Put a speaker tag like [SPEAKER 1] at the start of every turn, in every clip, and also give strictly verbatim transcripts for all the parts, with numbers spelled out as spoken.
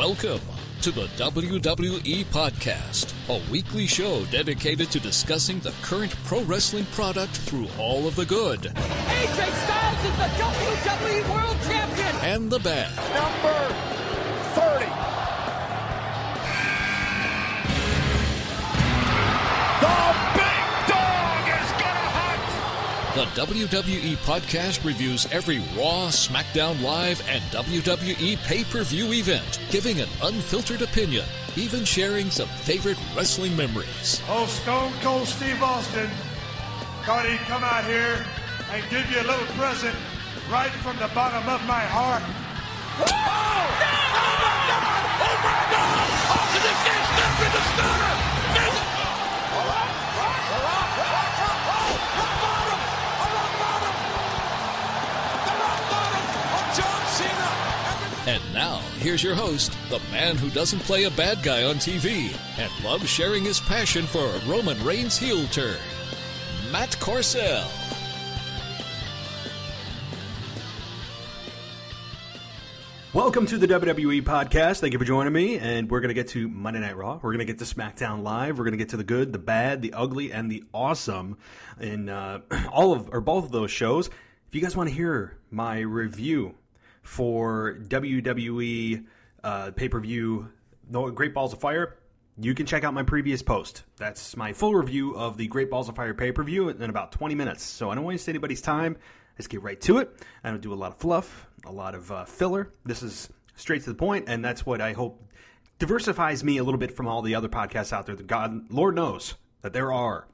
[SPEAKER 1] Welcome to the W W E Podcast, a weekly show dedicated to discussing the current pro wrestling product through all of the good.
[SPEAKER 2] A J Styles is the W W E World Champion!
[SPEAKER 1] And the bad.
[SPEAKER 3] Number thirty. The big dog is gonna hunt!
[SPEAKER 1] The W W E Podcast reviews every Raw, SmackDown Live, and W W E pay-per-view event, giving an unfiltered opinion, even sharing some favorite wrestling memories.
[SPEAKER 4] Oh, Stone Cold Steve Austin thought he'd come out here and give you a little present right from the bottom of my heart.
[SPEAKER 3] Oh! Oh my God! Oh my God! Austin just gets stuck in the stunner! Miss it! The Rock! Rock! The Rock! Rock! Oh! Rock bottom! A rock bottom! The rock bottom of John Cena!
[SPEAKER 1] And now, here's your host, the man who doesn't play a bad guy on T V and loves sharing his passion for a Roman Reigns heel turn, Matt Corcel.
[SPEAKER 5] Welcome to the W W E Podcast. Thank you for joining me, and we're going to get to Monday Night Raw. We're going to get to SmackDown Live. We're going to get to the good, the bad, the ugly, and the awesome in uh, all of, or both of those shows. If you guys want to hear my review for W W E uh, pay-per-view The Great Balls of Fire, you can check out my previous post. That's my full review of the Great Balls of Fire pay-per-view in about twenty minutes. So I don't waste anybody's time. Let's get right to it. I don't do a lot of fluff, a lot of uh, filler. This is straight to the point, and that's what I hope diversifies me a little bit from all the other podcasts out there. That God, Lord knows that there are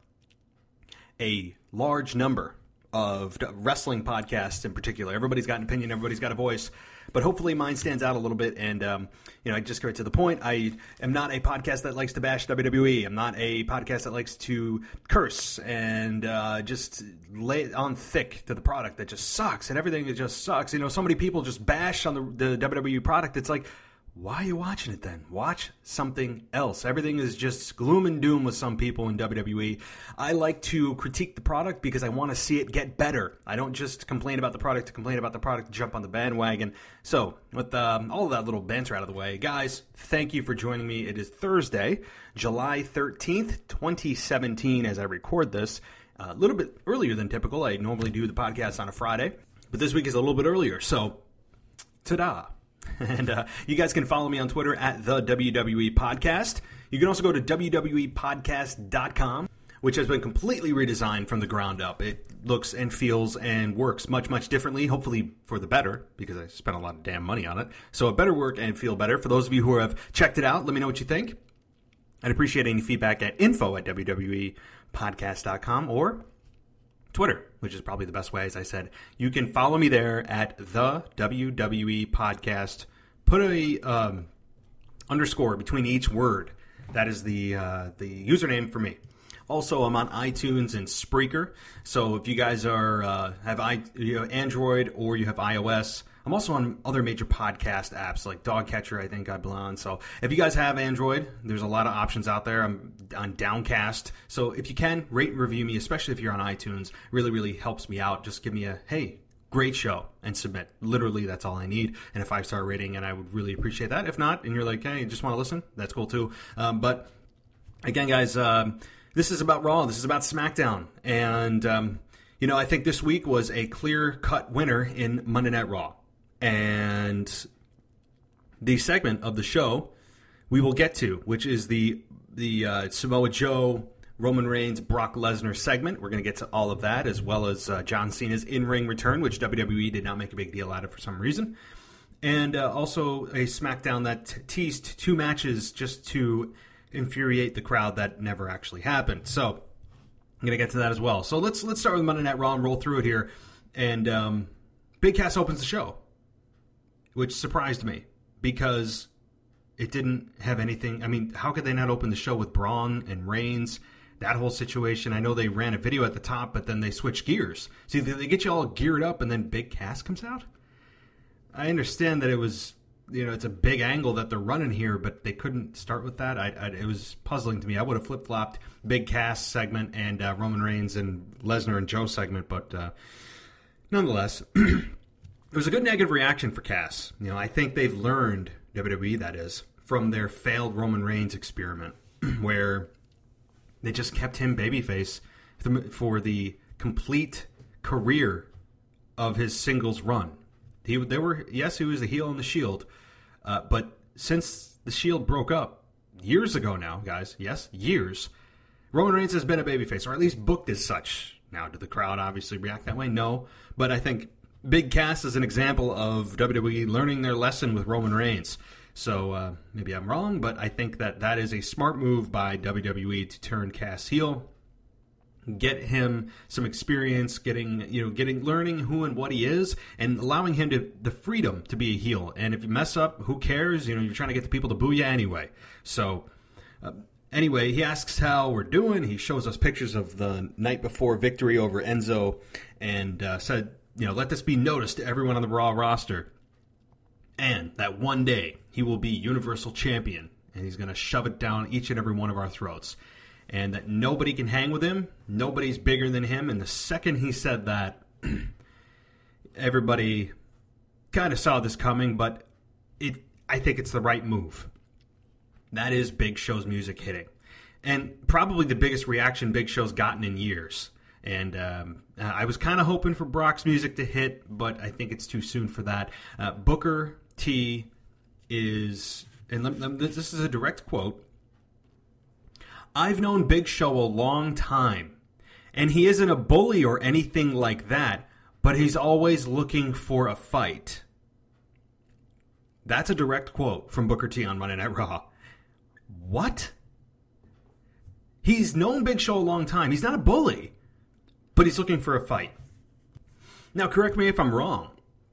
[SPEAKER 5] a large number of wrestling podcasts in particular. Everybody's got an opinion, everybody's got a voice, but hopefully mine stands out a little bit. And um, you know, I just get right to the point. I am not a podcast that likes to bash W W E. I'm not a podcast that likes to curse and uh, just lay it on thick to the product that just sucks and everything that just sucks. You know, so many people just bash on the, the W W E product. It's like, why are you watching it then? Watch something else. Everything is just gloom and doom with some people in W W E. I like to critique the product because I want to see it get better. I don't just complain about the product to complain about the product to jump on the bandwagon. So, with um, all of that little banter out of the way, guys, thank you for joining me. It is Thursday, July thirteenth, twenty seventeen, as I record this. Uh, a little bit earlier than typical. I normally do the podcast on a Friday, but this week is a little bit earlier. So, ta-da. And uh, you guys can follow me on Twitter at the W W E Podcast. You can also go to W W E podcast dot com, which has been completely redesigned from the ground up. It looks and feels and works much, much differently, hopefully for the better, because I spent a lot of damn money on it. So it better work and feel better. For those of you who have checked it out, let me know what you think. I'd appreciate any feedback at info at W W E podcast dot com or Twitter, which is probably the best way, as I said. You can follow me there at the W W E Podcast. Put a um, underscore between each word. That is the uh, the username for me. Also, I'm on iTunes and Spreaker. So if you guys are uh, have I, you know, Android or you have iOS, I'm also on other major podcast apps like Dogcatcher, I think I belong on. So if you guys have Android, there's a lot of options out there. I'm on Downcast. So if you can, rate and review me, especially if you're on iTunes. Really, really helps me out. Just give me a, hey, great show, and submit. Literally, that's all I need. And a five-star rating, and I would really appreciate that. If not, and you're like, hey, you just want to listen, that's cool too. Um, but again, guys, um, this is about Raw. This is about SmackDown. And, um, you know, I think this week was a clear-cut winner in Monday Night Raw. And the segment of the show we will get to, which is the the uh, Samoa Joe, Roman Reigns, Brock Lesnar segment. We're going to get to all of that, as well as uh, John Cena's in-ring return, which W W E did not make a big deal out of for some reason. And uh, also a SmackDown that t- teased two matches just to infuriate the crowd that never actually happened. So I'm going to get to that as well. So let's let's start with Monday Night Raw and roll through it here. And um, Big Cass opens the show, which surprised me because it didn't have anything. I mean, how could they not open the show with Braun and Reigns? That whole situation. I know they ran a video at the top, but then they switched gears. See, they get you all geared up, and then Big Cass comes out? I understand that it was, you know, it's a big angle that they're running here, but they couldn't start with that. I, I, it was puzzling to me. I would have flip-flopped Big Cass segment and uh, Roman Reigns and Lesnar and Joe segment, but uh, nonetheless, it was a good negative reaction for Cass. You know, I think they've learned W W E that is, from their failed Roman Reigns experiment, where they just kept him babyface for the complete career of his singles run. He, they were, yes, he was the heel in the Shield, uh, but since the Shield broke up years ago now, guys, yes, years, Roman Reigns has been a babyface, or at least booked as such. Now, did the crowd obviously react that way? No, but I think Big Cass is an example of W W E learning their lesson with Roman Reigns. So uh, maybe I'm wrong, but I think that that is a smart move by W W E to turn Cass heel, get him some experience, getting you know, getting learning who and what he is, and allowing him to the freedom to be a heel. And if you mess up, who cares? You know, you're trying to get the people to boo you anyway. So uh, anyway, he asks how we're doing. He shows us pictures of the night before victory over Enzo, and uh, said, you know, let this be noticed to everyone on the Raw roster, and that one day he will be Universal Champion, and he's going to shove it down each and every one of our throats. And that nobody can hang with him, nobody's bigger than him. And the second he said that, everybody kind of saw this coming, but it I think it's the right move. That is Big Show's music hitting. And probably the biggest reaction Big Show's gotten in years. And um, I was kind of hoping for Brock's music to hit, but I think it's too soon for that. Uh, Booker T is, and this is a direct quote, I've known Big Show a long time, and he isn't a bully or anything like that, but he's always looking for a fight. That's a direct quote from Booker T on Monday Night Raw. What? He's known Big Show a long time. He's not a bully, but he's looking for a fight. Now, correct me if I'm wrong,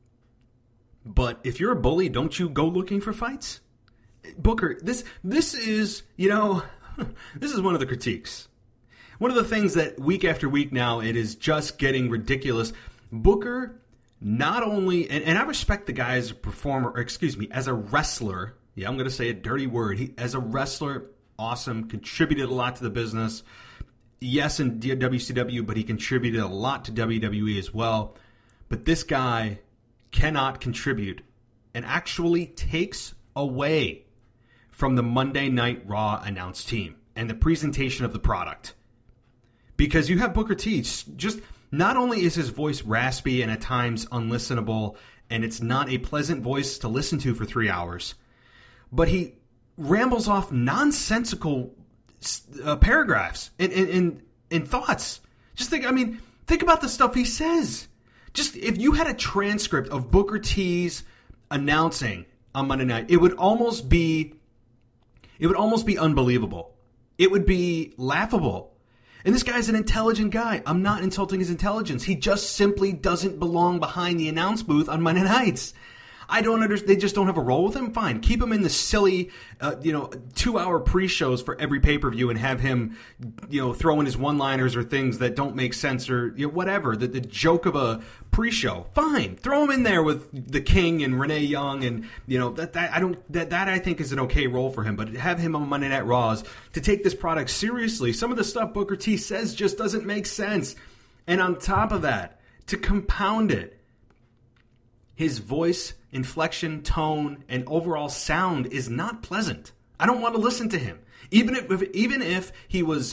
[SPEAKER 5] but if you're a bully, don't you go looking for fights? Booker, this this is, you know... This is one of the critiques. One of the things that week after week now, it is just getting ridiculous. Booker, not only, and, and I respect the guy as a performer, or excuse me, as a wrestler. Yeah, I'm going to say a dirty word. He, as a wrestler, awesome, contributed a lot to the business. Yes, in W C W, but he contributed a lot to W W E as well. But this guy cannot contribute and actually takes away from the Monday Night Raw announce team and the presentation of the product. Because you have Booker T, just not only is his voice raspy and at times unlistenable, and it's not a pleasant voice to listen to for three hours, but he rambles off nonsensical uh, paragraphs and, and, and, and thoughts. Just think, I mean, think about the stuff he says. Just if you had a transcript of Booker T's announcing on Monday night, it would almost be It would almost be unbelievable. It would be laughable. And this guy's an intelligent guy. I'm not insulting his intelligence. He just simply doesn't belong behind the announce booth on Monday nights. I don't understand. They just don't have a role with him? Fine. Keep him in the silly, uh, you know, two-hour pre-shows for every pay-per-view and have him, you know, throw in his one-liners or things that don't make sense or, you know, whatever. The, the joke of a pre-show. Fine. Throw him in there with the King and Renee Young and, you know, that, that I don't, that, that I think is an okay role for him. But have him on Monday Night Raws to take this product seriously. Some of the stuff Booker T says just doesn't make sense. And on top of that, to compound it, his voice, inflection, tone, and overall sound is not pleasant. I don't want to listen to him. Even if even if he was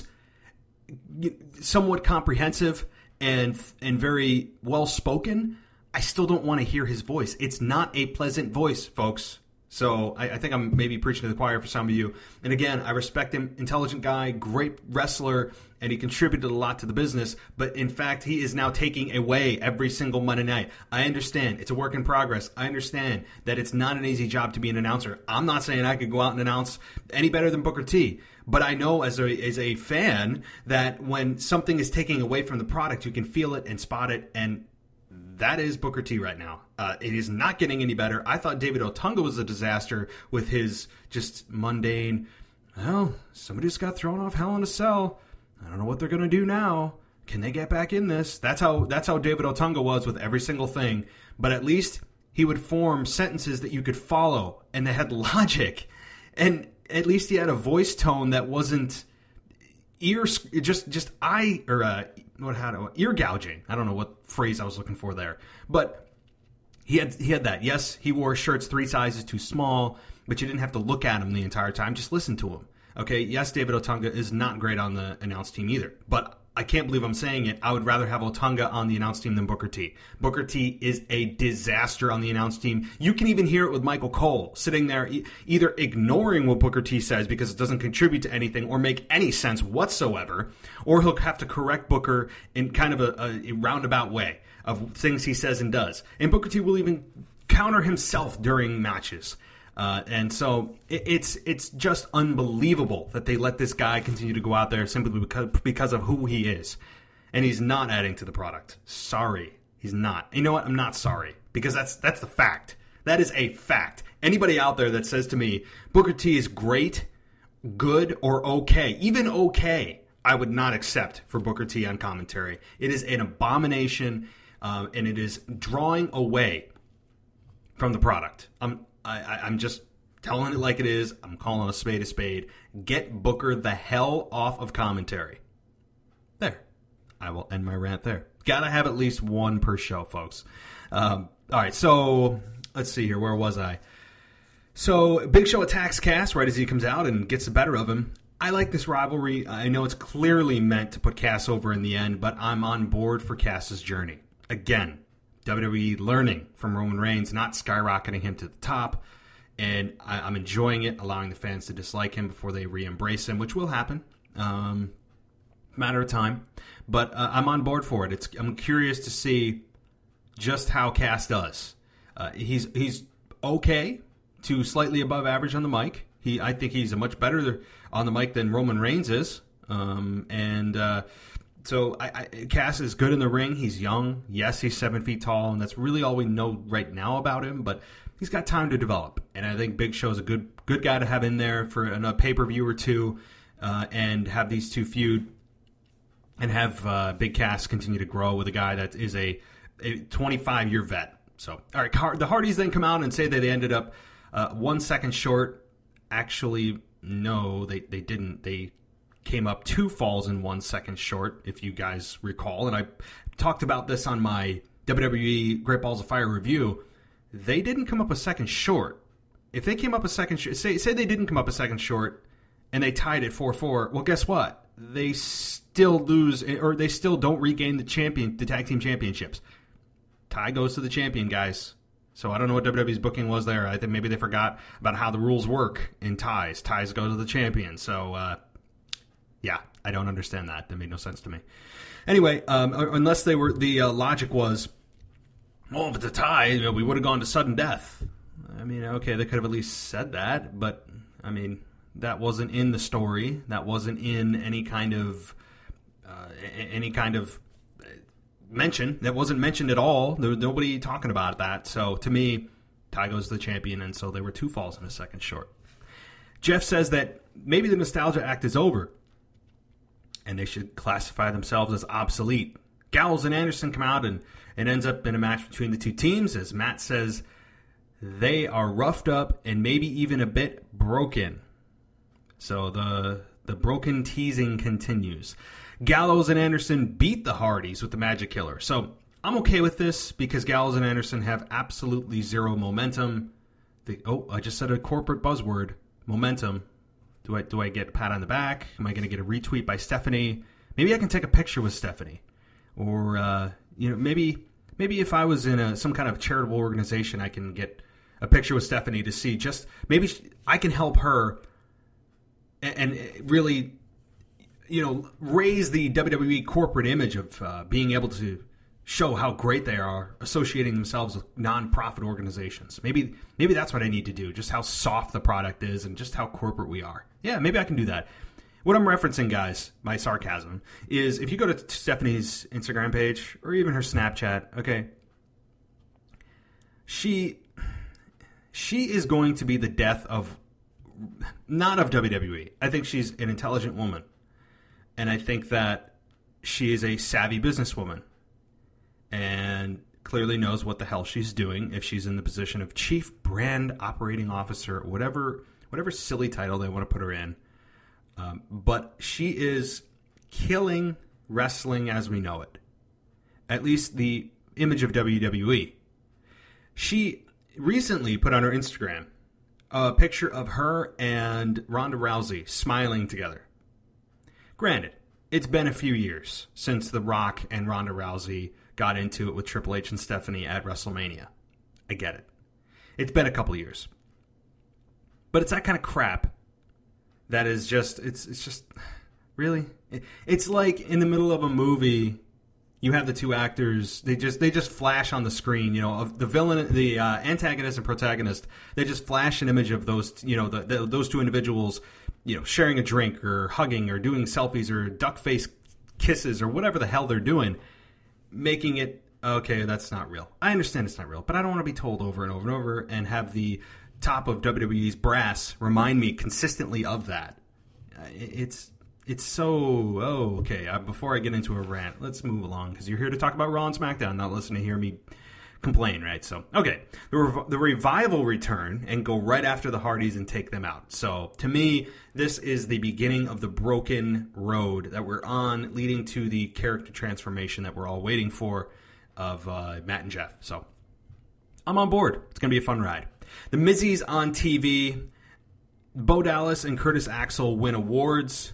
[SPEAKER 5] somewhat comprehensive and and very well spoken, I still don't want to hear his voice. It's not a pleasant voice, folks. So I, I think I'm maybe preaching to the choir for some of you. And again, I respect him. Intelligent guy, great wrestler, and he contributed a lot to the business. But in fact, he is now taking away every single Monday night. I understand. It's a work in progress. I understand that it's not an easy job to be an announcer. I'm not saying I could go out and announce any better than Booker T. But I know as a, as a fan that when something is taking away from the product, you can feel it and spot it, and that is Booker T right now. Uh, it is not getting any better. I thought David Otunga was a disaster with his just mundane, well, somebody just got thrown off Hell in a Cell. I don't know what they're going to do now. Can they get back in this? That's how that's how David Otunga was with every single thing. But at least he would form sentences that you could follow and that had logic. And at least he had a voice tone that wasn't ear, just just eye, or uh, what had ear gouging. I don't know what phrase I was looking for there. But he had he had that. Yes, he wore shirts three sizes too small, but you didn't have to look at him the entire time. Just listen to him. Okay, yes, David Otunga is not great on the announce team either, but I can't believe I'm saying it. I would rather have Otunga on the announce team than Booker T. Booker T is a disaster on the announce team. You can even hear it with Michael Cole sitting there e- either ignoring what Booker T says because it doesn't contribute to anything or make any sense whatsoever, or he'll have to correct Booker in kind of a, a roundabout way of things he says and does. And Booker T will even counter himself during matches. Uh, and so it, it's it's just unbelievable that they let this guy continue to go out there simply because because of who he is. And he's not adding to the product. Sorry. He's not. You know what? I'm not sorry. Because that's that's the fact. That is a fact. Anybody out there that says to me, Booker T is great, good, or okay, even okay, I would not accept for Booker T on commentary. It is an abomination, um, and it is drawing away from the product. I'm I, I'm just telling it like it is. I'm calling a spade a spade. Get Booker the hell off of commentary. There. I will end my rant there. Gotta have at least one per show, folks. Um, all right, so let's see here. Where was I? So Big Show attacks Cass right as he comes out and gets the better of him. I like this rivalry. I know it's clearly meant to put Cass over in the end, but I'm on board for Cass's journey. Again, W W E learning from Roman Reigns, not skyrocketing him to the top, and I, I'm enjoying it, allowing the fans to dislike him before they re-embrace him, which will happen. Um, matter of time, but uh, I'm on board for it. It's I'm curious to see just how Cass does. Uh, he's he's okay to slightly above average on the mic. He I think he's a much better on the mic than Roman Reigns is, um, and. Uh, So I, I, Cass is good in the ring. He's young. Yes, he's seven feet tall, and that's really all we know right now about him. But he's got time to develop, and I think Big Show's a good good guy to have in there for a pay per view or two, uh, and have these two feud, and have uh, Big Cass continue to grow with a guy that is a twenty-five year vet. So all right, the Hardys then come out and say that they ended up uh, one second short. Actually, no, they they didn't. They came up two falls and one second short, if you guys recall. And I talked about this on my W W E Great Balls of Fire review. They didn't come up a second short. If they came up a second short, say, say they didn't come up a second short and they tied at four four, well, guess what? They still lose, or they still don't regain the champion, the tag team championships. Tie goes to the champion, guys. So I don't know what W W E's booking was there. I think maybe they forgot about how the rules work in ties. Ties go to the champion. So, uh, yeah, I don't understand that. That made no sense to me. Anyway, um, unless they were, the uh, logic was, well, if it's a tie, you know, we would have gone to sudden death. I mean, okay, they could have at least said that, but I mean, that wasn't in the story. That wasn't in any kind of uh, any kind of mention. That wasn't mentioned at all. There was nobody talking about that. So to me, tie goes to the champion, and so they were two falls and a second short. Jeff says that maybe the nostalgia act is over, and they should classify themselves as obsolete. Gallows and Anderson come out, and it ends up in a match between the two teams. As Matt says, they are roughed up and maybe even a bit broken. So the the broken teasing continues. Gallows and Anderson beat the Hardys with the Magic Killer. So I'm okay with this because Gallows and Anderson have absolutely zero momentum. They, oh, I just said a corporate buzzword, momentum. Do I do I get a pat on the back? Am I going to get a retweet by Stephanie? Maybe I can take a picture with Stephanie, or uh, you know, maybe maybe if I was in a, some kind of charitable organization, I can get a picture with Stephanie to see. Just maybe I can help her and, and really, you know, raise the W W E corporate image of uh, being able to show how great they are associating themselves with non-profit organizations. Maybe maybe that's what I need to do, just how soft the product is and just how corporate we are. Yeah, maybe I can do that. What I'm referencing, guys, my sarcasm, is if you go to Stephanie's Instagram page or even her Snapchat, okay, she she is going to be the death of, not of W W E. I think she's an intelligent woman, and I think that she is a savvy businesswoman and clearly knows what the hell she's doing if she's in the position of Chief Brand Operating Officer, whatever whatever silly title they want to put her in. Um, but she is killing wrestling as we know it. At least the image of W W E. She recently put on her Instagram a picture of her and Ronda Rousey smiling together. Granted, it's been a few years since The Rock and Ronda Rousey got into it with Triple H and Stephanie at WrestleMania. I get it. It's been a couple years. But it's that kind of crap that is just, it's it's just, really? It's like in the middle of a movie, you have the two actors, they just they just flash on the screen, you know, of the villain, the uh, antagonist and protagonist, they just flash an image of those, you know, the, the, those two individuals, you know, sharing a drink or hugging or doing selfies or duck face kisses or whatever the hell they're doing, making it, okay, that's not real. I understand it's not real, but I don't want to be told over and over and over and have the top of W W E's brass remind me consistently of that. It's it's so, oh, okay, uh, before I get into a rant, let's move along, because you're here to talk about Raw and SmackDown, not listen to hear me complain, right? So, okay, the, Rev- the Revival return and go right after the Hardys and take them out. So, to me, this is the beginning of the broken road that we're on, leading to the character transformation that we're all waiting for of uh, Matt and Jeff. So, I'm on board. It's going to be a fun ride. The Mizzies on T V. Bo Dallas and Curtis Axel win awards.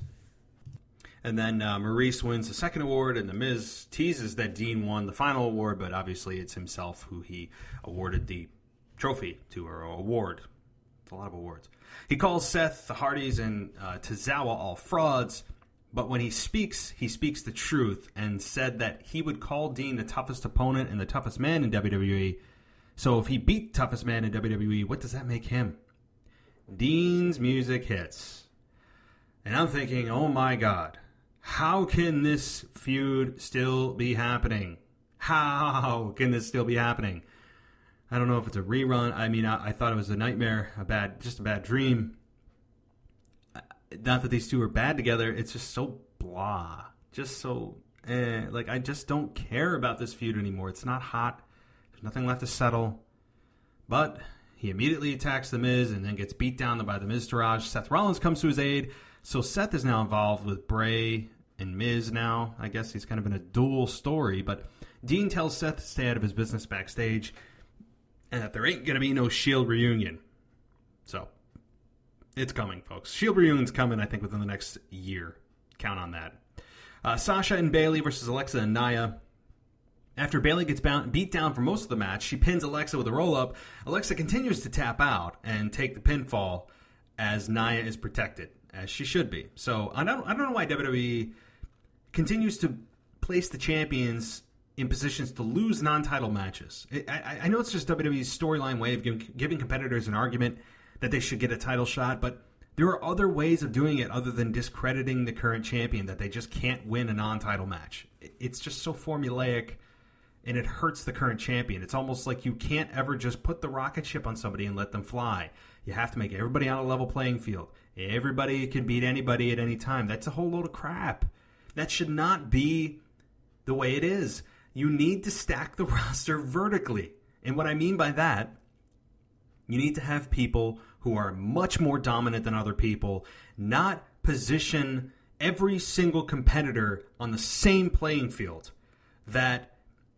[SPEAKER 5] And then uh, Maurice wins the second award, and The Miz teases that Dean won the final award, but obviously it's himself who he awarded the trophy to, or award. It's a lot of awards. He calls Seth, the Hardys, and uh, Tozawa all frauds, but when he speaks, he speaks the truth, and said that he would call Dean the toughest opponent and the toughest man in W W E. So if he beat toughest man in W W E, what does that make him? Dean's music hits. And I'm thinking, oh my God, how can this feud still be happening? How can this still be happening? I don't know if it's a rerun. I mean, I, I thought it was a nightmare, a bad, just a bad dream. Not that these two are bad together. It's just so blah. Just so, eh. Like, I just don't care about this feud anymore. It's not hot. There's nothing left to settle. But he immediately attacks The Miz and then gets beat down by the Miztourage. Seth Rollins comes to his aid. So Seth is now involved with Bray and Miz now. I guess he's kind of in a dual story. But Dean tells Seth to stay out of his business backstage and that there ain't going to be no Shield reunion. So, it's coming, folks. Shield reunion's coming, I think, within the next year. Count on that. Uh, Sasha and Bayley versus Alexa and Nia. After Bayley gets bound, beat down for most of the match, she pins Alexa with a roll-up. Alexa continues to tap out and take the pinfall as Nia is protected, as she should be. So I don't, I don't know why W W E continues to place the champions in positions to lose non-title matches. I, I, I know it's just W W E's storyline way of giving, giving competitors an argument that they should get a title shot, but there are other ways of doing it other than discrediting the current champion, that they just can't win a non-title match. It's just so formulaic, and it hurts the current champion. It's almost like you can't ever just put the rocket ship on somebody and let them fly. You have to make everybody on a level playing field. Everybody can beat anybody at any time. That's a whole load of crap. That should not be the way it is. You need to stack the roster vertically. And what I mean by that, you need to have people who are much more dominant than other people, not position every single competitor on the same playing field, that,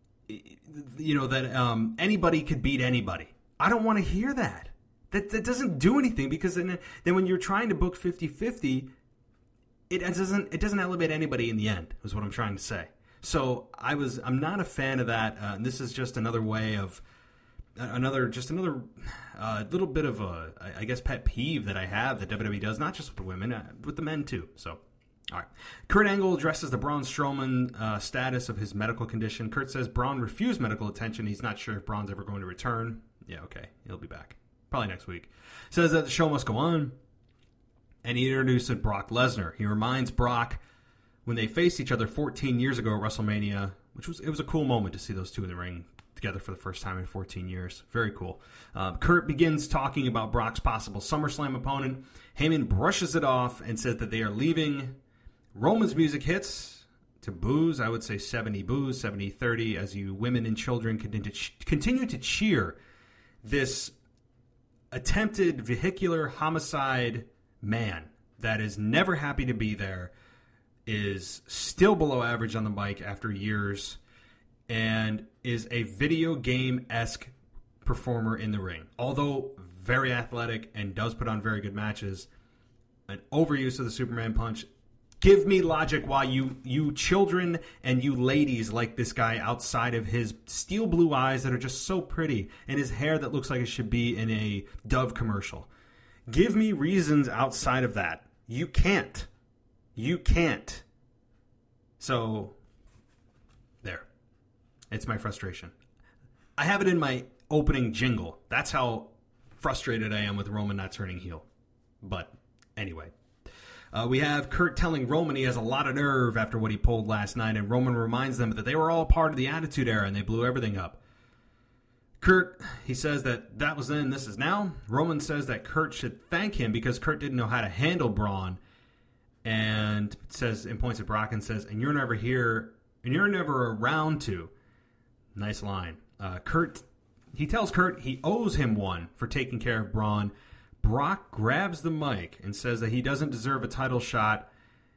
[SPEAKER 5] you know, that um, anybody could beat anybody. I don't want to hear that. That that doesn't do anything, because then, then when you're trying to book fifty-fifty, it doesn't it doesn't elevate anybody in the end, is what I'm trying to say. So I was I'm not a fan of that. Uh, this is just another way of another just another uh, little bit of a, I guess, pet peeve that I have that W W E does, not just with the women, uh, with the men too. So. All right. Kurt Angle addresses the Braun Strowman uh, status of his medical condition. Kurt says Braun refused medical attention. He's not sure if Braun's ever going to return. Yeah, okay. He'll be back. Probably next week. Says that the show must go on. And he introduced Brock Lesnar. He reminds Brock when they faced each other fourteen years ago at WrestleMania, which was it was a cool moment to see those two in the ring together for the first time in fourteen years. Very cool. Uh, Kurt begins talking about Brock's possible SummerSlam opponent. Heyman brushes it off and says that they are leaving. Roman's music hits to boos. I would say seventy boos, seventy thirty, as you women and children continue to cheer this attempted vehicular homicide man that is never happy to be there, is still below average on the mic after years, and is a video game-esque performer in the ring. Although very athletic and does put on very good matches, an overuse of the Superman punch. Give me logic why you you children and you ladies like this guy outside of his steel blue eyes that are just so pretty and his hair that looks like it should be in a Dove commercial. Give me reasons outside of that. You can't. You can't. So, there. It's my frustration. I have it in my opening jingle. That's how frustrated I am with Roman not turning heel. But, anyway. Uh, we have Kurt telling Roman he has a lot of nerve after what he pulled last night, and Roman reminds them that they were all part of the Attitude Era and they blew everything up. Kurt, he says that that was then, this is now. Roman says that Kurt should thank him because Kurt didn't know how to handle Braun, and says, and points at Brock and says, and you're never here, and you're never around to. Nice line. Uh, Kurt, he tells Kurt he owes him one for taking care of Braun. Brock grabs the mic and says that he doesn't deserve a title shot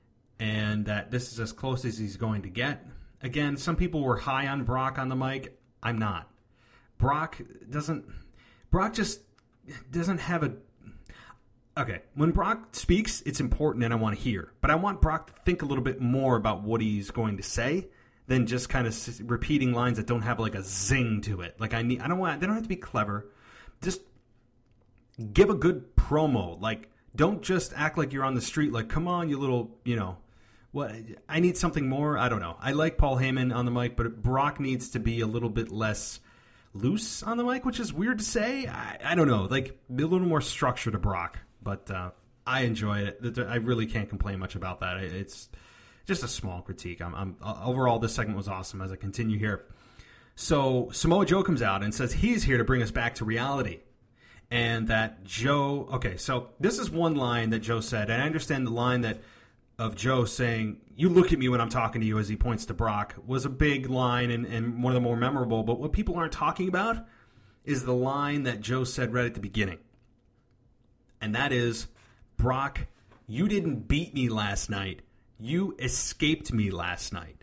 [SPEAKER 5] and that this is as close as he's going to get. Again, some people were high on Brock on the mic. I'm not. Brock doesn't... Brock just doesn't have a... Okay, when Brock speaks, it's important and I want to hear. But I want Brock to think a little bit more about what he's going to say than just kind of repeating lines that don't have like a zing to it. Like I need... I don't want... They don't have to be clever. Just... Give a good promo. Like, don't just act like you're on the street. Like, come on, you little, you know, what? I need something more. I don't know. I like Paul Heyman on the mic, but Brock needs to be a little bit less loose on the mic, which is weird to say. I, I don't know. Like, a little more structure to Brock. But uh, I enjoy it. I really can't complain much about that. It's just a small critique. I'm, I'm uh, overall, this segment was awesome as I continue here. So Samoa Joe comes out and says he's here to bring us back to reality. And that Joe, okay, so this is one line that Joe said, and I understand the line that of Joe saying, you look at me when I'm talking to you as he points to Brock, was a big line and, and one of the more memorable, but what people aren't talking about is the line that Joe said right at the beginning. And that is, Brock, you didn't beat me last night, you escaped me last night.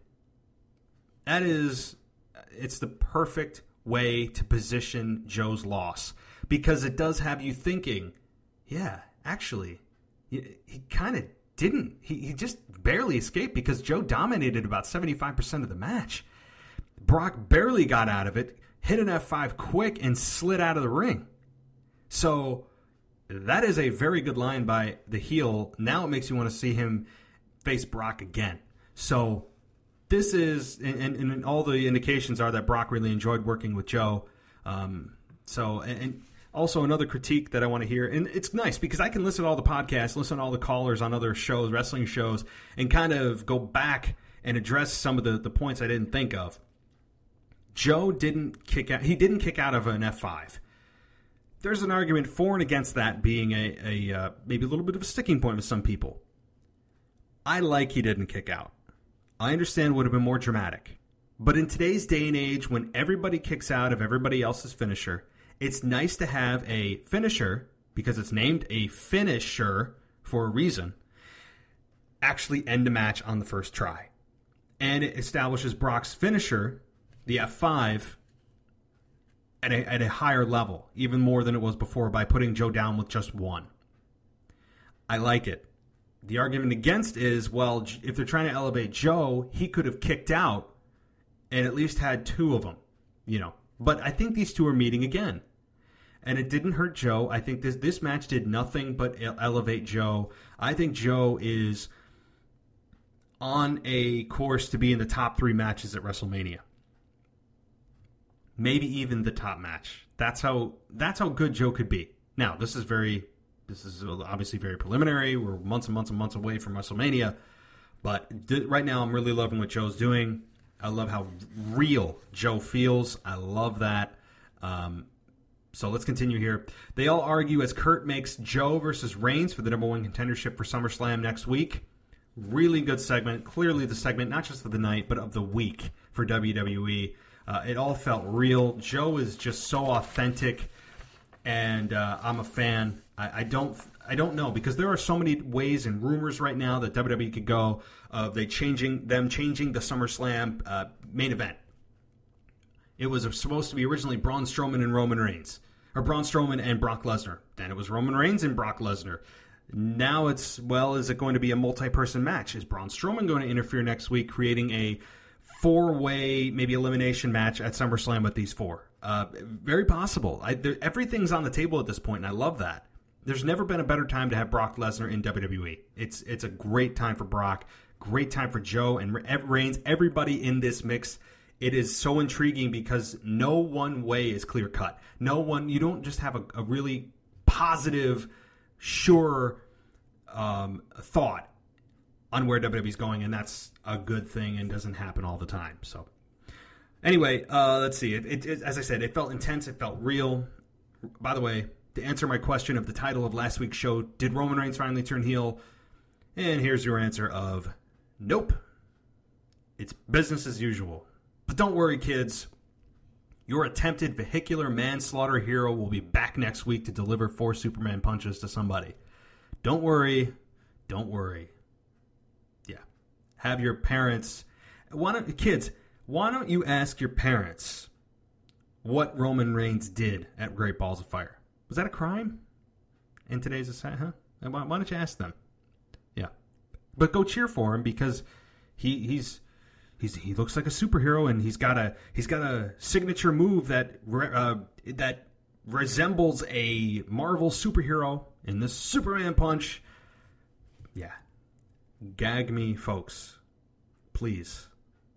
[SPEAKER 5] That is, it's the perfect way to position Joe's loss. Because it does have you thinking, yeah, actually, he, he kind of didn't. He, he just barely escaped because Joe dominated about seventy-five percent of the match. Brock barely got out of it, hit an F five quick, and slid out of the ring. So that is a very good line by the heel. Now it makes you want to see him face Brock again. So this is, and, and all the indications are that Brock really enjoyed working with Joe. Um, so, and... and Also, another critique that I want to hear, and it's nice because I can listen to all the podcasts, listen to all the callers on other shows, wrestling shows, and kind of go back and address some of the, the points I didn't think of. Joe didn't kick out, he didn't kick out of an F five. There's an argument for and against that being a, a uh, maybe a little bit of a sticking point with some people. I like he didn't kick out. I understand it would have been more dramatic. But in today's day and age, when everybody kicks out of everybody else's finisher, it's nice to have a finisher, because it's named a finisher for a reason, actually end a match on the first try. And it establishes Brock's finisher, the F five, at a, at a higher level, even more than it was before, by putting Joe down with just one. I like it. The argument against is, well, if they're trying to elevate Joe, he could have kicked out and at least had two of them, you know. But I think these two are meeting again. And it didn't hurt Joe. I think this this match did nothing but elevate Joe. I think Joe is on a course to be in the top three matches at WrestleMania. Maybe even the top match. That's how that's how good Joe could be. Now, this is very this is obviously very preliminary. We're months and months and months away from WrestleMania. But right now I'm really loving what Joe's doing. I love how real Joe feels. I love that. Um, so let's continue here. They all argue as Kurt makes Joe versus Reigns for the number one contendership for SummerSlam next week. Really good segment. Clearly the segment, not just of the night, but of the week for W W E. Uh, it all felt real. Joe is just so authentic, and uh, I'm a fan. I, I don't... I don't know, because there are so many ways and rumors right now that W W E could go of they changing them changing the SummerSlam uh, main event. It was supposed to be originally Braun Strowman and Roman Reigns. Or Braun Strowman and Brock Lesnar. Then it was Roman Reigns and Brock Lesnar. Now it's, well, is it going to be a multi-person match? Is Braun Strowman going to interfere next week, creating a four-way, maybe elimination match at SummerSlam with these four? Uh, very possible. I, there, everything's on the table at this point, and I love that. There's never been a better time to have Brock Lesnar in W W E. It's it's a great time for Brock, great time for Joe and Reigns, everybody in this mix. It is so intriguing because no one way is clear-cut. No one, you don't just have a, a really positive, sure um, thought on where W W E is going, and that's a good thing and doesn't happen all the time. So, anyway, uh, let's see. It, it, it, as I said, it felt intense. It felt real. By the way, to answer my question of the title of last week's show, did Roman Reigns finally turn heel? And here's your answer of nope. It's business as usual. But don't worry, kids. Your attempted vehicular manslaughter hero will be back next week to deliver four Superman punches to somebody. Don't worry. Don't worry. Yeah. Have your parents... Why don't, kids, why don't you ask your parents what Roman Reigns did at Great Balls of Fire? Was that a crime in today's society? Huh? Why, why don't you ask them? Yeah. But go cheer for him because he he's... He's, he looks like a superhero, and he's got a he's got a signature move that uh, that resembles a Marvel superhero in this Superman punch. Yeah, gag me, folks, please.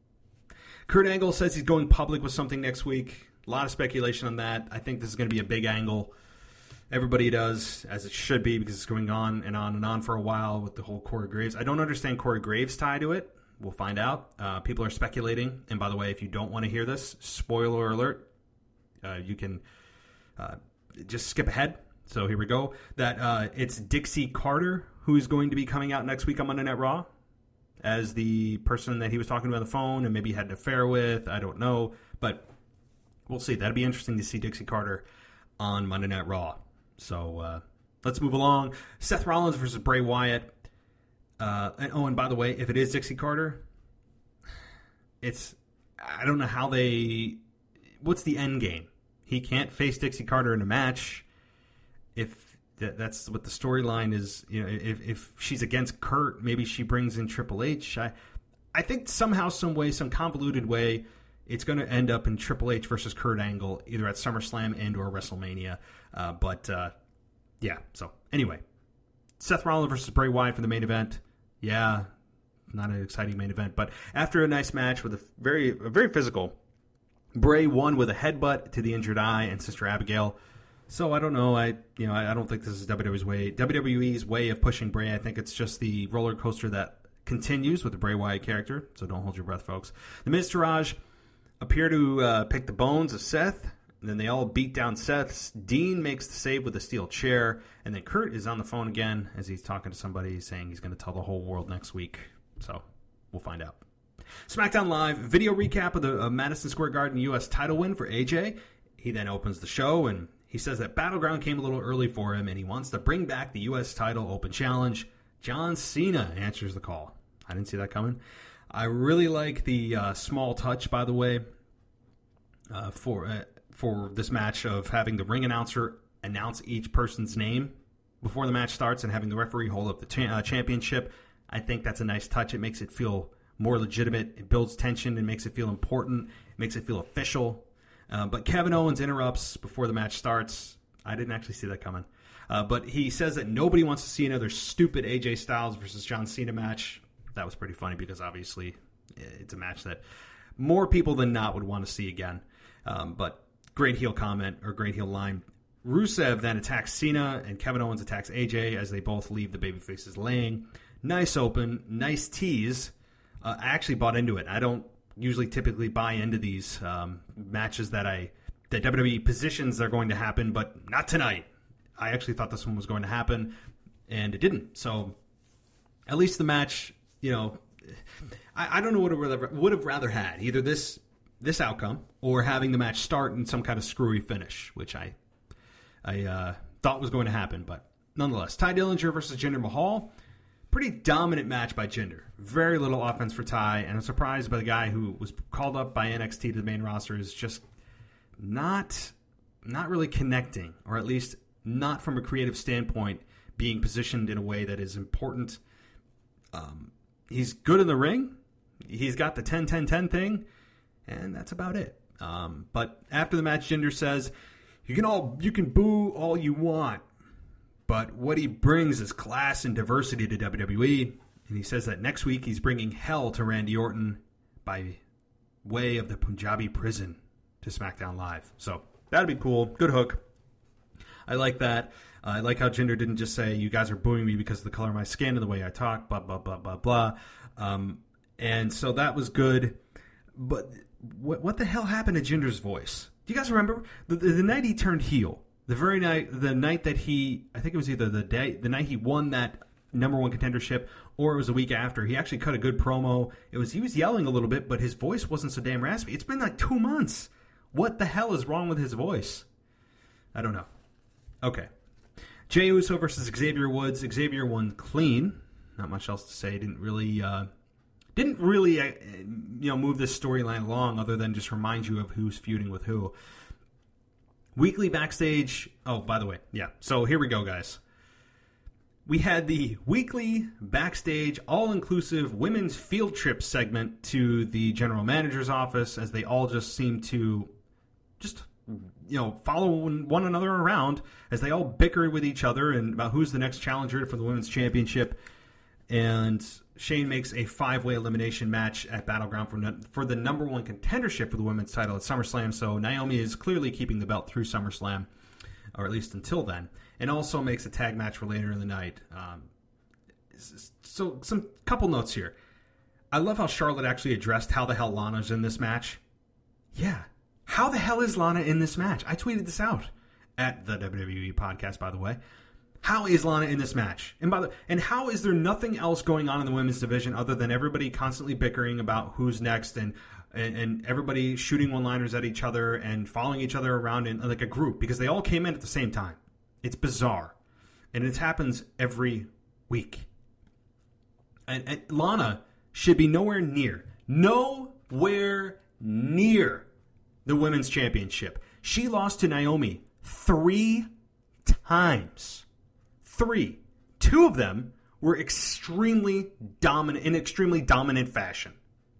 [SPEAKER 5] Kurt Angle says he's going public with something next week. A lot of speculation on that. I think this is going to be a big angle. Everybody does, as it should be, because it's going on and on and on for a while with the whole Corey Graves. I don't understand Corey Graves' tie to it. We'll find out. Uh, people are speculating. And by the way, if you don't want to hear this, spoiler alert, uh, you can uh, just skip ahead. So here we go. That uh, it's Dixie Carter who is going to be coming out next week on Monday Night Raw as the person that he was talking to on the phone and maybe had an affair with. I don't know. But we'll see. That'd be interesting to see Dixie Carter on Monday Night Raw. So uh, let's move along. Seth Rollins versus Bray Wyatt. Uh, and, oh, and by the way, if it is Dixie Carter, it's, I don't know how they, what's the end game? He can't face Dixie Carter in a match. If that, that's what the storyline is, you know, if, if she's against Kurt, maybe she brings in Triple H. I, I think somehow, some way, some convoluted way, it's going to end up in Triple H versus Kurt Angle, either at SummerSlam and or WrestleMania. Uh, but, uh, yeah, so anyway, Seth Rollins versus Bray Wyatt for the main event. Yeah, not an exciting main event, but after a nice match with a very, a very physical, Bray won with a headbutt to the injured eye and Sister Abigail. So I don't know. I you know I, I don't think this is W W E's way, W W E's way of pushing Bray. I think it's just the roller coaster that continues with the Bray Wyatt character. So don't hold your breath, folks. The Miz Taraj appear to uh, pick the bones of Seth. And then they all beat down Seth's. Dean makes the save with a steel chair. And then Kurt is on the phone again as he's talking to somebody saying he's going to tell the whole world next week. So we'll find out. SmackDown Live, video recap of the uh, Madison Square Garden U S title win for A J. He then opens the show and he says that Battleground came a little early for him and he wants to bring back the U S title open challenge. John Cena answers the call. I didn't see that coming. I really like the uh, small touch, by the way, uh, for... Uh, for this match of having the ring announcer announce each person's name before the match starts and having the referee hold up the cha- uh, championship. I think that's a nice touch. It makes it feel more legitimate. It builds tension and makes it feel important. It makes it feel official. Uh, but Kevin Owens interrupts before the match starts. I didn't actually see that coming. Uh, but he says that nobody wants to see another stupid A J Styles versus John Cena match. That was pretty funny because obviously it's a match that more people than not would want to see again. Um, but great heel comment, or great heel line. Rusev then attacks Cena, and Kevin Owens attacks A J as they both leave the babyfaces laying. Nice open, nice tease. Uh, I actually bought into it. I don't usually typically buy into these um, matches that I that W W E positions are going to happen, but not tonight. I actually thought this one was going to happen, and it didn't. So at least the match, you know, I, I don't know what I would have, would have rather had. Either this this outcome or having the match start in some kind of screwy finish, which I I uh, thought was going to happen. But nonetheless, Ty Dillinger versus Jinder Mahal. pretty dominant match by Jinder. Very little offense for Ty, and I'm surprised by the guy who was called up by N X T to the main roster is just not not really connecting, or at least not from a creative standpoint, being positioned in a way that is important. Um, he's good in the ring. He's got the ten ten ten thing, and that's about it. Um, but after the match, Jinder says, "You can all you can boo all you want, but what he brings is class and diversity to W W E." And he says that next week he's bringing hell to Randy Orton by way of the Punjabi prison to SmackDown Live. So that'd be cool. Good hook. I like that. Uh, I like how Jinder didn't just say, "You guys are booing me because of the color of my skin and the way I talk," blah, blah, blah, blah, blah. Um, and so that was good. But what, what the hell happened to Jinder's voice? Do you guys remember? The, the, the night he turned heel, the very night, the night that he, I think it was either the day, the night he won that number one contendership, or it was a week after, he actually cut a good promo. It was, he was yelling a little bit, but his voice wasn't so damn raspy. It's been like two months. What the hell is wrong with his voice? I don't know. Okay. Jey Uso versus Xavier Woods. Xavier won clean. Not much else to say. Didn't really, uh, didn't really, uh, you know, move this storyline along other than just remind you of who's feuding with who. Weekly backstage. Oh, by the way, yeah. So here we go, guys. We had the weekly backstage all-inclusive women's field trip segment to the general manager's office as they all just seem to just, you know, follow one another around as they all bicker with each other and about who's the next challenger for the women's championship. And Shane makes a five-way elimination match at Battleground for, for the number one contendership for the women's title at SummerSlam. So Naomi is clearly keeping the belt through SummerSlam, or at least until then. And also makes a tag match for later in the night. Um, so some couple notes here. I love how Charlotte actually addressed how the hell Lana's in this match. Yeah. How the hell is Lana in this match? I tweeted this out at the W W E podcast, by the way. How is Lana in this match? And by the and how is there nothing else going on in the women's division other than everybody constantly bickering about who's next and and, and everybody shooting one-liners at each other and following each other around in like a group because they all came in at the same time. It's bizarre. And it happens every week. And, and Lana should be nowhere near, nowhere near the women's championship. She lost to Naomi three times. Three. Two of them were extremely dominant, in extremely dominant fashion.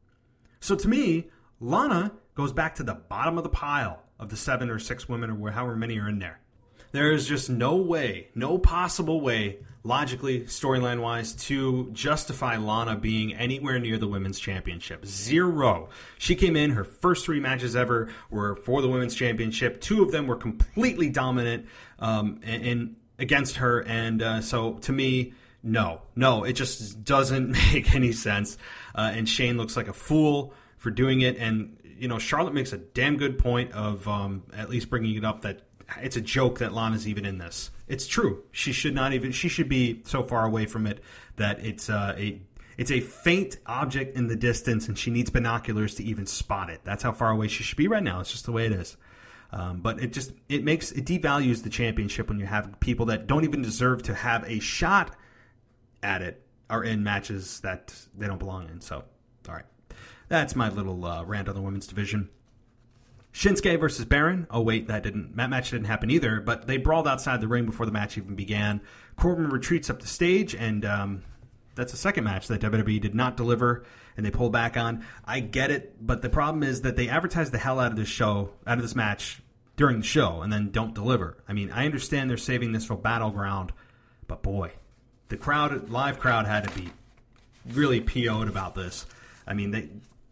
[SPEAKER 5] So to me, Lana goes back to the bottom of the pile of the seven or six women or however many are in there. There is just no way, no possible way, logically, storyline-wise, to justify Lana being anywhere near the women's championship. Zero. She came in, her first three matches ever were for the women's championship. Two of them were completely dominant um, in, in against her, and uh, so to me, no. No, it just doesn't make any sense. Uh, and Shane looks like a fool for doing it, and, you know, Charlotte makes a damn good point of um, at least bringing it up that it's a joke that Lana's even in this. It's true. She should not even. She should be so far away from it that it's uh, a it's a faint object in the distance, and she needs binoculars to even spot it. That's how far away she should be right now. It's just the way it is. Um, but it just it makes it devalues the championship when you have people that don't even deserve to have a shot at it are in matches that they don't belong in. So, all right, that's my little uh, rant on the women's division. Shinsuke versus Baron. Oh, wait, that didn't that match didn't happen either, but they brawled outside the ring before the match even began. Corbin retreats up the stage, and um, that's a second match that W W E did not deliver, and they pulled back on. I get it, but the problem is that they advertise the hell out of this show, out of this match during the show, and then don't deliver. I mean, I understand they're saving this for Battleground, but boy, the crowd, live crowd had to be really P O'd about this. I mean, they...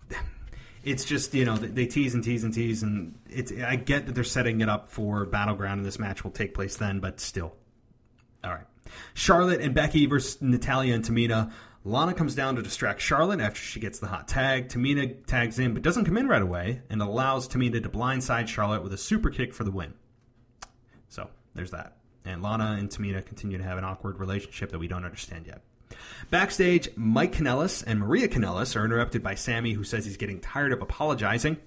[SPEAKER 5] It's just, you know, they tease and tease and tease, and it's. I get that they're setting it up for Battleground, and this match will take place then, but still. All right. Charlotte and Becky versus Natalya and Tamina. Lana comes down to distract Charlotte after she gets the hot tag. Tamina tags in, but doesn't come in right away, and allows Tamina to blindside Charlotte with a super kick for the win. So, there's that. And Lana and Tamina continue to have an awkward relationship that we don't understand yet. Backstage, Mike Kanellis and Maria Kanellis are interrupted by Sammy, who says he's getting tired of apologizing,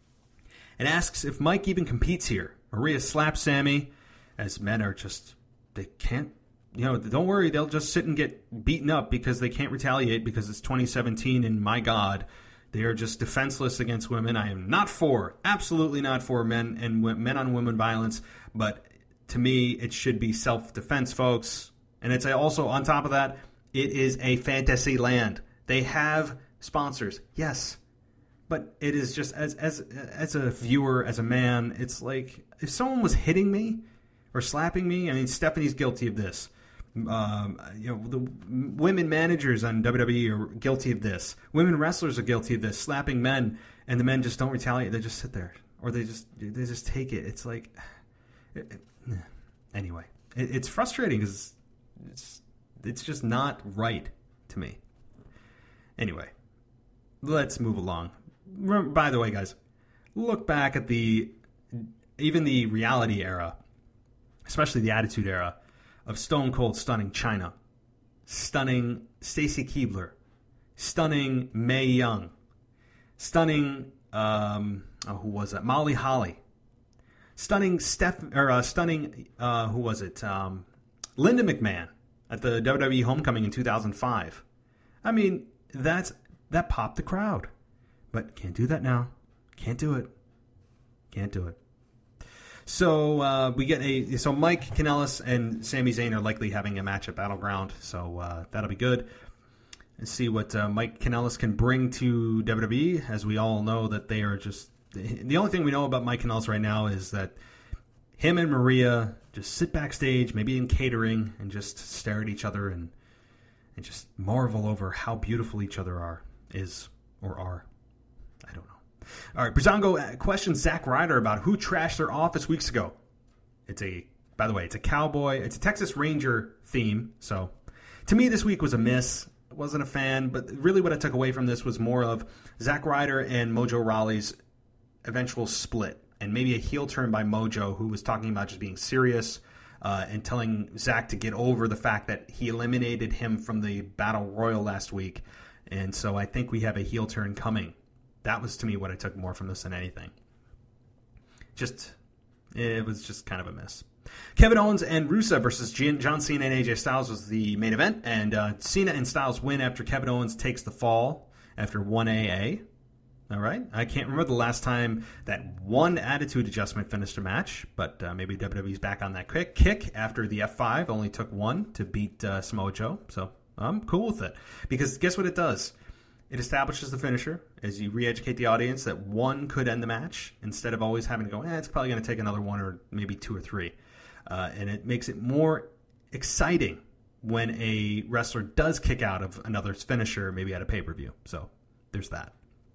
[SPEAKER 5] and asks if Mike even competes here. Maria slaps Sammy, as men are just, they can't you know, don't worry, they'll just sit and get beaten up because they can't retaliate because it's twenty seventeen and my God, they are just defenseless against women. I am not for, absolutely not for men and men on women violence, but to me, it should be self-defense, folks. And it's also, on top of that, it is a fantasy land. They have sponsors, yes, but it is just, as as as a viewer, as a man, it's like, if someone was hitting me or slapping me, I mean, Stephanie's guilty of this. Um, you know, the women managers on W W E are guilty of this. Women wrestlers are guilty of this, slapping men, and the men just don't retaliate. They just sit there, or they just they just take it. It's like, it, it, anyway, it, it's frustrating because it's it's just not right to me. Anyway, let's move along. By the way, guys, look back at the even the reality era, especially the Attitude Era, of Stone Cold stunning Chyna, stunning Stacy Keibler, stunning Mae Young, stunning um, oh, who was that? Molly Holly, stunning Steph or uh, stunning uh, who was it? Um, Linda McMahon at the W W E Homecoming in two thousand five. I mean, that's that popped the crowd, but can't do that now. Can't do it. Can't do it. So uh, we get a so Mike Kanellis and Sami Zayn are likely having a match at Battleground, so uh, that'll be good. And see what uh, Mike Kanellis can bring to W W E, as we all know that they are just the only thing we know about Mike Kanellis right now is that him and Maria just sit backstage, maybe in catering, and just stare at each other and and just marvel over how beautiful each other are is or are. I don't know. All right, Brizongo questions Zack Ryder about who trashed their office weeks ago. It's a, by the way, it's a cowboy, it's a Texas Ranger theme. So, to me, this week was a miss. I wasn't a fan, but really what I took away from this was more of Zack Ryder and Mojo Rawley's eventual split, and maybe a heel turn by Mojo, who was talking about just being serious uh, and telling Zack to get over the fact that he eliminated him from the Battle Royal last week. And so I think we have a heel turn coming. That was, to me, what I took more from this than anything. Just, it was just kind of a miss. Kevin Owens and Rusev versus John Cena and A J Styles was the main event. And uh, Cena and Styles win after Kevin Owens takes the fall after one A A. All right. I can't remember the last time that one attitude adjustment finished a match, but uh, maybe W W E's back on that quick kick after the F five only took one to beat uh, Samoa Joe. So I'm cool with it. Because guess what it does? It establishes the finisher as you re-educate the audience that one could end the match instead of always having to go, eh, it's probably going to take another one or maybe two or three. Uh, and it makes it more exciting when a wrestler does kick out of another's finisher, maybe at a pay-per-view. So there's that.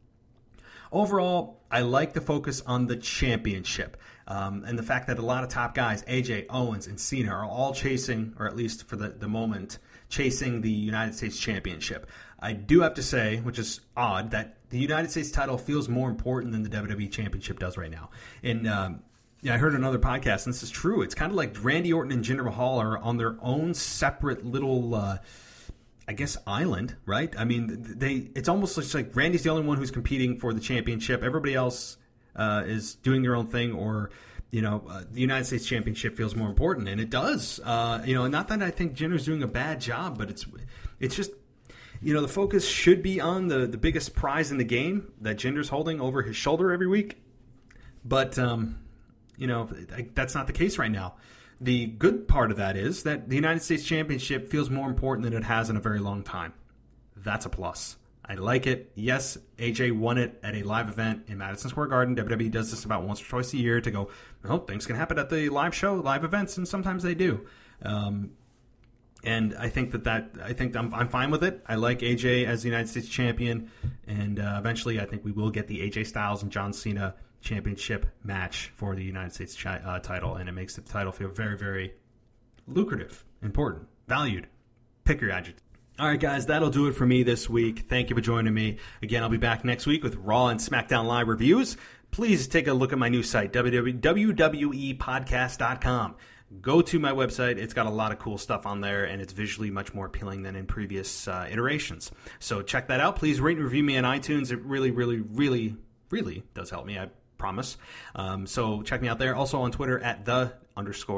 [SPEAKER 5] Overall, I like the focus on the championship um, and the fact that a lot of top guys, A J, Owens, and Cena, are all chasing, or at least for the, the moment, chasing the United States Championship. I do have to say, which is odd, that the United States title feels more important than the W W E Championship does right now. And um, yeah, I heard another podcast, and this is true. It's kind of like Randy Orton and Jinder Mahal are on their own separate little, uh, I guess, island, right? I mean, they. It's almost like Randy's the only one who's competing for the championship. Everybody else uh, is doing their own thing, or you know, uh, the United States Championship feels more important, and it does. Uh, you know, not that I think Jinder's doing a bad job, but it's it's just. You know, the focus should be on the, the biggest prize in the game that Jinder's holding over his shoulder every week. But, um, you know, that's not the case right now. The good part of that is that the United States Championship feels more important than it has in a very long time. That's a plus. I like it. Yes, A J won it at a live event in Madison Square Garden. W W E does this about once or twice a year to go, oh, things can happen at the live show, live events, and sometimes they do. Um And I think that, that I think I'm, I'm fine with it. I like A J as the United States champion, and uh, eventually I think we will get the A J Styles and John Cena championship match for the United States chi- uh, title, and it makes the title feel very, very lucrative, important, valued. Pick your adjective. All right, guys, that'll do it for me this week. Thank you for joining me. Again, I'll be back next week with Raw and SmackDown Live reviews. Please take a look at my new site, w w e podcast dot com. Go to my website. It's got a lot of cool stuff on there, and it's visually much more appealing than in previous uh, iterations. So check that out. Please rate and review me on iTunes. It really, really, really, really does help me, I promise. Um, so check me out there. Also on Twitter at the underscore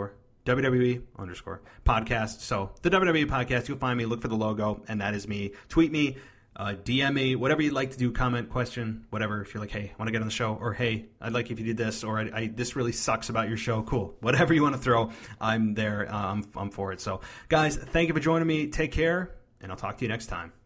[SPEAKER 5] W W E underscore podcast. So the W W E podcast, you'll find me, look for the logo, and that is me. Tweet me, uh, D M me, whatever you'd like to do, comment, question, whatever. If you're like, hey, I want to get on the show, or hey, I'd like if you did this, or I, I, this really sucks about your show. Cool. Whatever you want to throw, I'm there. Uh, I'm, I'm for it. So guys, thank you for joining me. Take care, and I'll talk to you next time.